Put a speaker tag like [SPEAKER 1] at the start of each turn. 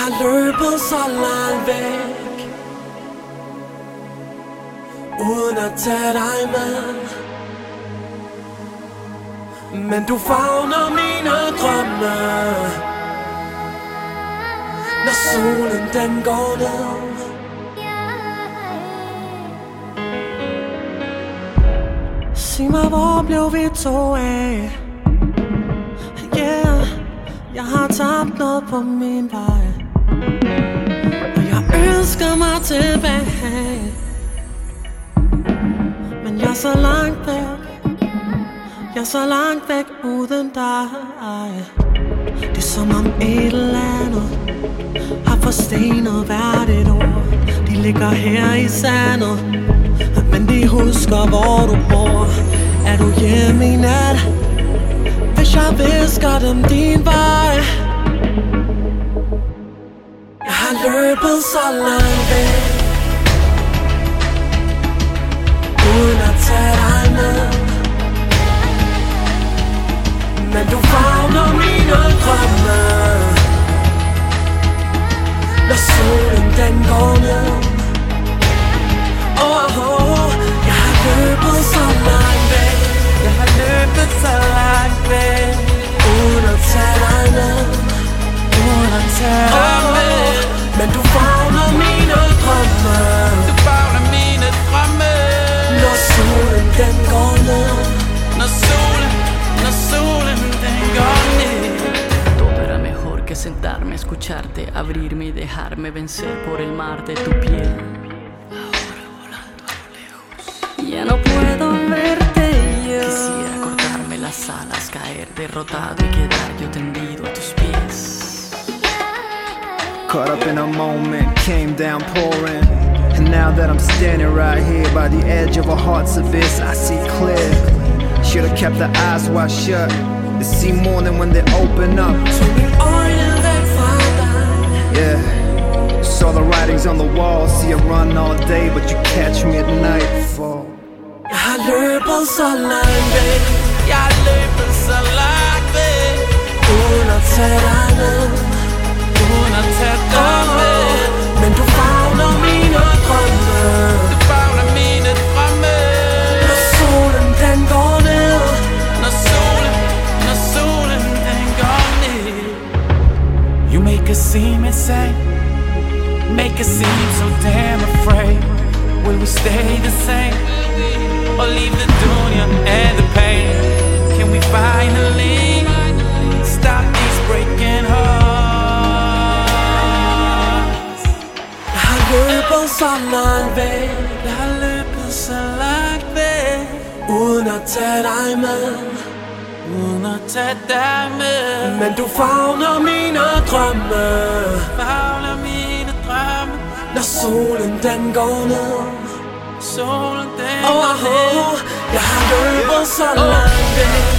[SPEAKER 1] har løbet så langt væk, uden at tage dig med. Men du favner mine drømme, når solen den går ned. Sig mig, hvor blev vi to af? Yeah, jeg har tabt noget på min vej, og jeg ønsker mig tilbage. Men jeg er så langt væk, jeg er så langt væk uden dig. Det er som om et eller andet har forstenet hvert et ord. De ligger her i sandet, men de husker hvor du bor. Er du hjemme i nat? Hvis jeg visker dem din vej. Jeg har løbet så langt væk, uden at tage dig med. Men du favner mine drømme, når solen den går ned. Jeg har løbet så langt væk, jeg har løbet så langt væk, uden at tage dig med, uden at tage dig med. Men du favner mine drømme,
[SPEAKER 2] du favner mine drømme,
[SPEAKER 1] når solen den går ned.
[SPEAKER 2] Når solen den går ned. Todo era mejor que sentarme a escucharte, abrirme y dejarme vencer por el mar de tu piel. Ya no puedo verte yo. Quisiera cortarme las alas, caer derrotado y quedar yo tendido a tus pies.
[SPEAKER 3] Caught up in a moment, came down pouring. And now that I'm standing right here by the edge of a heart's abyss, I see clear. Should've kept the eyes wide shut to see more than when they open up. Yeah, saw the writings on the wall, see it run all day, but you catch me at nightfall.
[SPEAKER 1] Jeg har løbet så langt væk,
[SPEAKER 2] jeg har løbet så langt væk,
[SPEAKER 1] uden at tage dig med,
[SPEAKER 2] uden at tage dig med.
[SPEAKER 1] Men du favner mine drømme,
[SPEAKER 2] du favner mine drømme,
[SPEAKER 1] når solen den går ned.
[SPEAKER 2] Når solen den går ned.
[SPEAKER 4] You make us seem insane, make us seem so damn afraid. Will we stay the same, or leave the dunya and the pain? Can we finally stop these breaking hearts?
[SPEAKER 1] Jeg har løbet så langt væk,
[SPEAKER 4] Jeg har løbet så langt væk,
[SPEAKER 1] uden at tage dig med,
[SPEAKER 4] uden at tage dig med.
[SPEAKER 1] men du favner mine drømme,
[SPEAKER 4] Favner mine drømme,
[SPEAKER 1] når solen den går ned.
[SPEAKER 4] solen den går ned.
[SPEAKER 1] Jeg har løbet så langt væk,